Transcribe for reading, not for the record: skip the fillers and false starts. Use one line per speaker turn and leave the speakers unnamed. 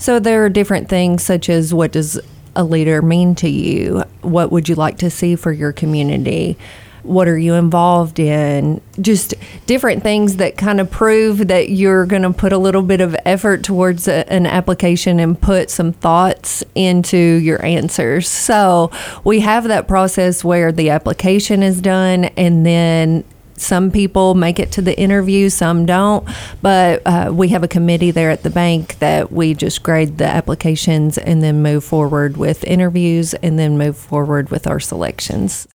So there are different things such as, what does a leader mean to you? What would you like to see for your community? What are you involved in? Just different things that kind of prove that you're going to put a little bit of effort towards an application and put some thoughts into your answers. So we have that process where the application is done, and then some people make it to the interview, some don't. But we have a committee there at the bank that we just grade the applications and then move forward with interviews and then move forward with our selections.